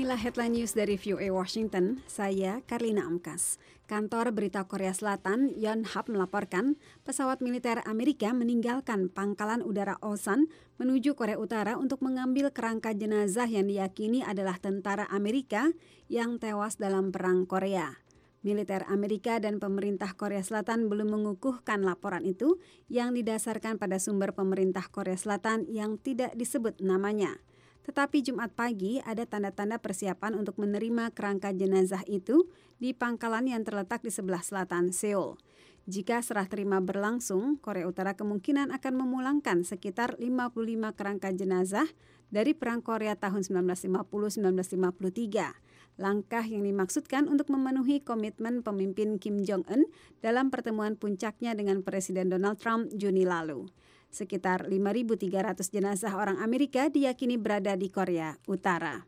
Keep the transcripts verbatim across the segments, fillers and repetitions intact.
Inilah headline news dari V O A Washington, saya Karlina Amkas. Kantor Berita Korea Selatan Yonhap melaporkan pesawat militer Amerika meninggalkan pangkalan udara Osan menuju Korea Utara untuk mengambil kerangka jenazah yang diyakini adalah tentara Amerika yang tewas dalam Perang Korea. Militer Amerika dan pemerintah Korea Selatan belum mengukuhkan laporan itu yang didasarkan pada sumber pemerintah Korea Selatan yang tidak disebut namanya. Tetapi Jumat pagi ada tanda-tanda persiapan untuk menerima kerangka jenazah itu di pangkalan yang terletak di sebelah selatan Seoul. Jika serah terima berlangsung, Korea Utara kemungkinan akan memulangkan sekitar lima puluh lima kerangka jenazah dari Perang Korea tahun sembilan belas lima puluh sampai sembilan belas lima puluh tiga. Langkah yang dimaksudkan untuk memenuhi komitmen pemimpin Kim Jong-un dalam pertemuan puncaknya dengan Presiden Donald Trump Juni lalu. Sekitar lima ribu tiga ratus jenazah orang Amerika diyakini berada di Korea Utara.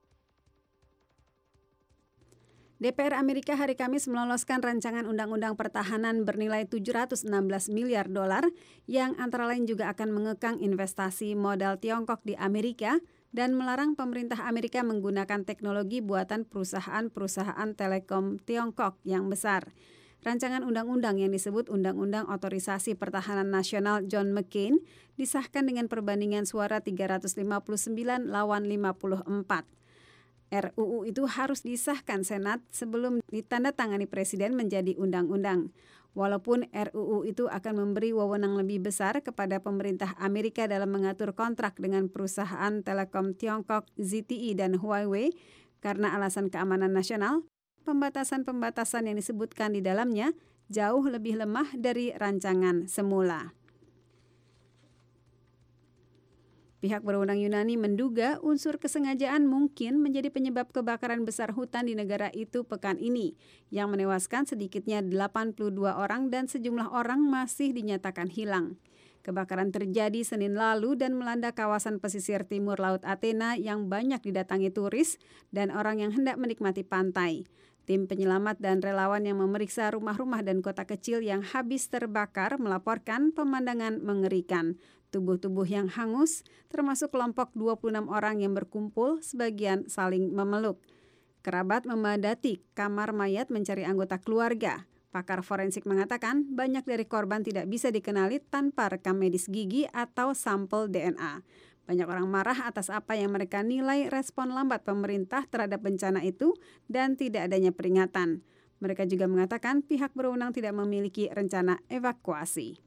D P R Amerika hari Kamis meloloskan rancangan undang-undang pertahanan bernilai tujuh ratus enam belas miliar dolar yang antara lain juga akan mengekang investasi modal Tiongkok di Amerika dan melarang pemerintah Amerika menggunakan teknologi buatan perusahaan-perusahaan telekom Tiongkok yang besar. Rancangan undang-undang yang disebut Undang-Undang Otorisasi Pertahanan Nasional John McCain disahkan dengan perbandingan suara tiga ratus lima puluh sembilan lawan lima puluh empat. R U U itu harus disahkan Senat sebelum ditandatangani Presiden menjadi undang-undang. Walaupun R U U itu akan memberi wewenang lebih besar kepada pemerintah Amerika dalam mengatur kontrak dengan perusahaan telekom Tiongkok Z T E dan Huawei karena alasan keamanan nasional, pembatasan-pembatasan yang disebutkan di dalamnya jauh lebih lemah dari rancangan semula. Pihak berwenang Yunani menduga unsur kesengajaan mungkin menjadi penyebab kebakaran besar hutan di negara itu pekan ini, yang menewaskan sedikitnya delapan puluh dua orang dan sejumlah orang masih dinyatakan hilang. Kebakaran terjadi Senin lalu dan melanda kawasan pesisir timur Laut Athena yang banyak didatangi turis dan orang yang hendak menikmati pantai. Tim penyelamat dan relawan yang memeriksa rumah-rumah dan kota kecil yang habis terbakar melaporkan pemandangan mengerikan. Tubuh-tubuh yang hangus, termasuk kelompok dua puluh enam orang yang berkumpul, sebagian saling memeluk. Kerabat memadati kamar mayat mencari anggota keluarga. Pakar forensik mengatakan banyak dari korban tidak bisa dikenali tanpa rekam medis gigi atau sampel D N A. Banyak orang marah atas apa yang mereka nilai respon lambat pemerintah terhadap bencana itu dan tidak adanya peringatan. Mereka juga mengatakan pihak berwenang tidak memiliki rencana evakuasi.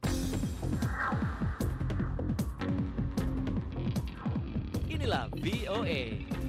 Inilah V O A.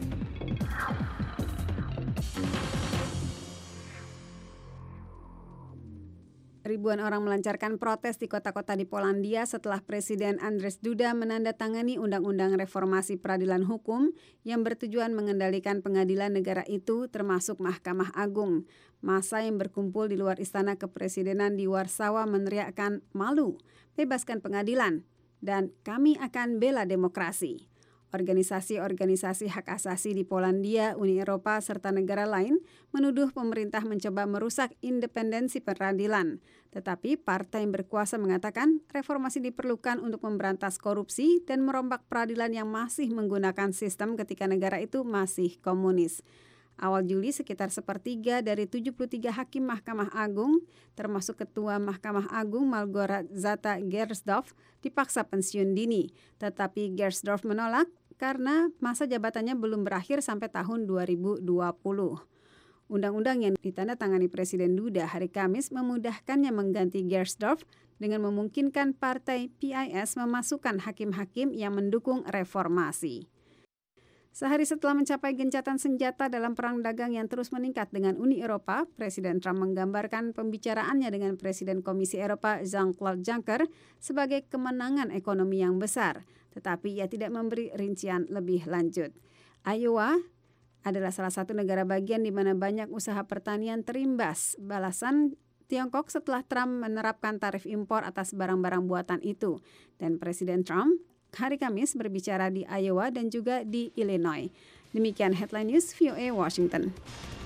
Ribuan orang melancarkan protes di kota-kota di Polandia setelah Presiden Andrzej Duda menandatangani Undang-Undang Reformasi Peradilan Hukum yang bertujuan mengendalikan pengadilan negara itu termasuk Mahkamah Agung. Massa yang berkumpul di luar Istana Kepresidenan di Warsawa meneriakkan malu, bebaskan pengadilan, dan kami akan bela demokrasi. Organisasi-organisasi hak asasi di Polandia, Uni Eropa, serta negara lain menuduh pemerintah mencoba merusak independensi peradilan. Tetapi partai yang berkuasa mengatakan reformasi diperlukan untuk memberantas korupsi dan merombak peradilan yang masih menggunakan sistem ketika negara itu masih komunis. Awal Juli sekitar sepertiga dari tujuh puluh tiga hakim Mahkamah Agung, termasuk Ketua Mahkamah Agung Malgorzata Gersdorf, dipaksa pensiun dini. Tetapi Gersdorf menolak karena masa jabatannya belum berakhir sampai tahun dua ribu dua puluh. Undang-undang yang ditandatangani Presiden Duda hari Kamis memudahkannya mengganti Gersdorf dengan memungkinkan partai P I S memasukkan hakim-hakim yang mendukung reformasi. Sehari setelah mencapai gencatan senjata dalam perang dagang yang terus meningkat dengan Uni Eropa, Presiden Trump menggambarkan pembicaraannya dengan Presiden Komisi Eropa Jean-Claude Juncker sebagai kemenangan ekonomi yang besar, tetapi ia tidak memberi rincian lebih lanjut. Iowa adalah salah satu negara bagian di mana banyak usaha pertanian terimbas balasan Tiongkok setelah Trump menerapkan tarif impor atas barang-barang buatan itu. Dan Presiden Trump hari Kamis berbicara di Iowa dan juga di Illinois. Demikian headline news V O A Washington.